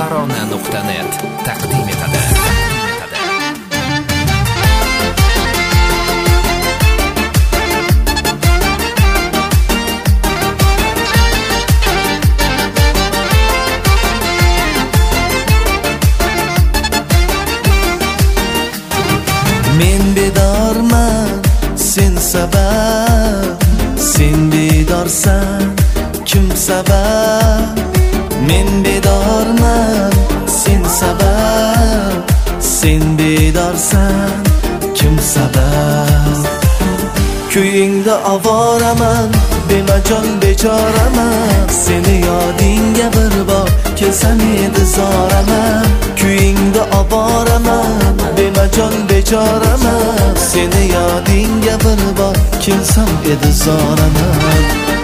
Tarona.net taqdim etadi. Men bedorman, sen sabab, sen bedorsan, kim sabab? Men bedorman, sen sabab, sen bedorsan, kim sabab? Kuyingda ovoraman, bemajol bechoraman, seni yodingga bir bor kelsam edi zoraman. Kuyingda ovoraman, bemajol bechoraman, seni yodingga bir bor kelsam edi zoraman.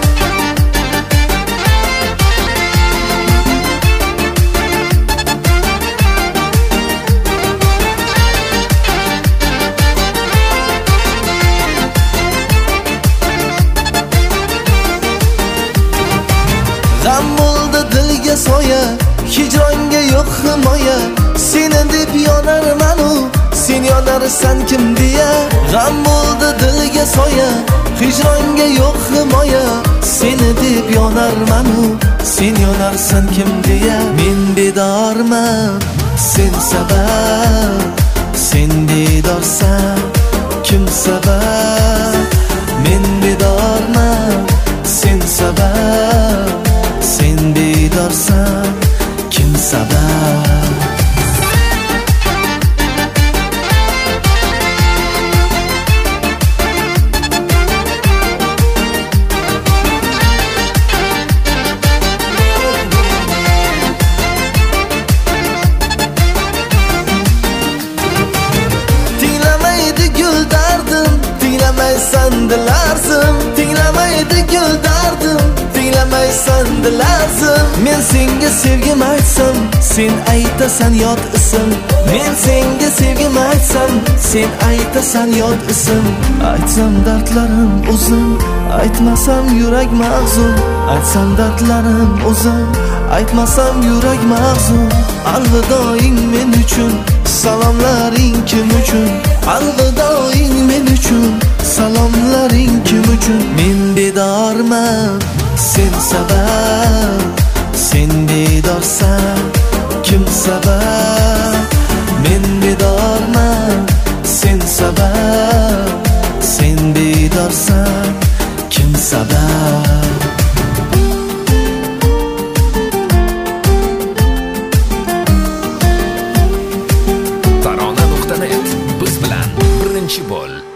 G'am bo'ldi dilga soya, hijronga yo'q himoya, seni deb yonarman u, sen yonarsan kim deya. G'am bo'ldi dilga soya, hijronga yo'q himoya, seni deb yonarman u, sen yonarsan kim deya. Men bedorman, sen sabab, sen bedorsan, kim sabab? Men bedorman, sen sabab, sen bedorsan, kim sabab? Tinglamaydi gul dardim, tinglamaysan dilarzim. Tinglamaydi gul dardim, tinglamaysan dilarzim. Men senga sevgim aytsam, sen aytasan yot ism. Men senga sevgim aytsam, sen aytasan yot ism. Aytsam dardlarim o'zim, aytmasam yurak mahzun. Aytsam dardlarim o'zim, aytmasam yurak mahzun. Alvidoing men uchun, salomlaring kim uchun? Alvidoing men uchun, salomlaring kim uchun? Men bedorman, sen sabab, sen bedorsan, kim sabab? Men bedorman, sen sabab, sen bedorsan, kim sabab? Tarona.net biz bilan birinchi bo'l.